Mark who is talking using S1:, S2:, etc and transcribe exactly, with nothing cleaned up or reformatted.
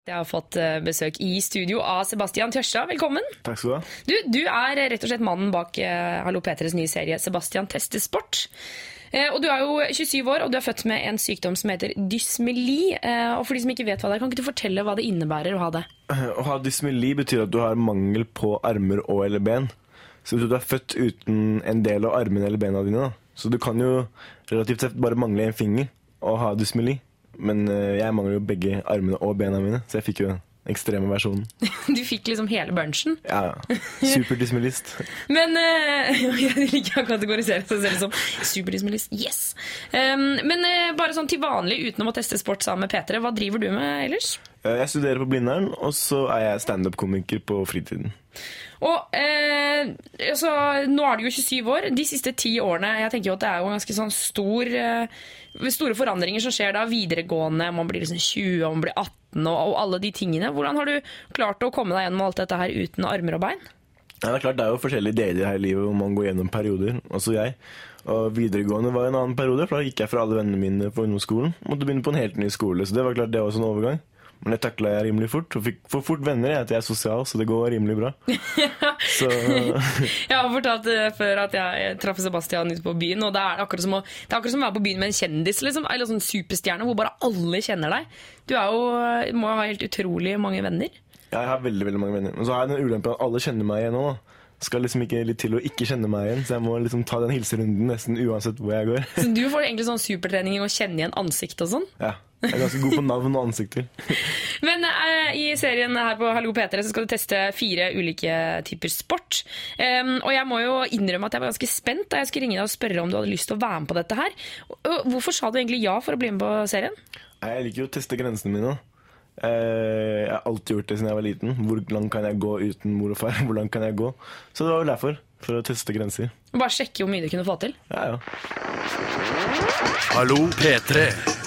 S1: Jeg har fått besøk i studio av Sebastian Tjørstad. Velkommen.
S2: Takk skal du ha.
S1: Du, du er rett og slett mannen bak uh, Hallo P3s nye serie Sebastian tester sport. Uh, og du er jo tjuesyv år, og du er født med en sykdom som heter dysmeli. Uh, og for de som ikke vet hva det er, kan ikke du fortelle hva det innebærer å ha det?
S2: Uh, å ha dysmeli betyr at du har mangel på armer og eller ben. Så betyr at du er født uten en del av armene eller bena dine. Da. Så du kan jo relativt sett bare mangle en finger og ha dysmeli. Men uh, jeg mangler jo begge armene og bena mine, så jeg fikk jo den ekstreme versjonen.
S1: Du fikk liksom hele bunchen?
S2: Ja, superdysmelist.
S1: Men uh, jeg liker å kategorisere seg selv som superdysmelist. Yes! Um, men uh, bare sånn til vanlig, utenom å teste sport sammen med Petre, hva driver du med ellers?
S2: Uh, jeg studerer på Blindern, og så er jeg stand-up-komiker på fritiden.
S1: Og eh, altså, nå er du jo tjuesyv år. De siste ti årene, jeg tenker jo at det er jo en ganske sånn stor eh, store forandringer som skjer da videregående. Man blir liksom tjue, og man blir atten og, og alle de tingene. Hvordan har du klart å komme deg gjennom alt dette her uten armer og bein?
S2: Ja, det er klart, det er jo forskjellige deler her i livet hvor man går gjennom perioder, også jeg. Og videregående var en annen periode, for da gikk jeg fra alle vennene mine på ungdomsskolen. Måtte begynne på en helt ny skole, så det var klart det var også en overgang. Men jeg taklet jeg rimelig fort, og fikk for fort venner jeg, at jeg er sosial, så det går rimelig bra. Så...
S1: Jeg har fortalt før at jeg traff Sebastian ute på byen, og det er akkurat som å, det er akkurat som å være på byen med en kjendis, liksom, eller sånn superstjerne, hvor bare alle kjenner deg. Du er jo, må ha helt utrolig mange venner.
S2: Ja, jeg har veldig, veldig mange venner. Men så har jeg den ulempen at alle kjenner meg igjen nå, da. Skal liksom ikke litt til å ikke kjenne meg igjen, så jeg må liksom ta den hilserunden nesten uansett hvor jeg går.
S1: Så du får egentlig sånn supertrening i å kjenne igjen ansikt og sånn?
S2: Ja, jeg er ganske god på navn og ansikter.
S1: Men uh, i serien her på Hallo P3 så skal du teste fire ulike typer sport. Um, og jeg må jo innrømme at jeg var ganske spent da jeg skulle ringe deg og spørre om du hadde lyst til å være med på dette her. Hvorfor sa du egentlig ja for å bli med på serien?
S2: Jeg liker jo å teste grensene mine. Jeg har alltid gjort det siden jeg var liten. Hvor langt kan jeg gå uten mor og far? Hvor langt kan jeg gå? Så det var vel derfor, for å teste grenser.
S1: Bare sjekke hvor mye du kunne få til?
S2: Ja, ja.
S3: Hallo P tre.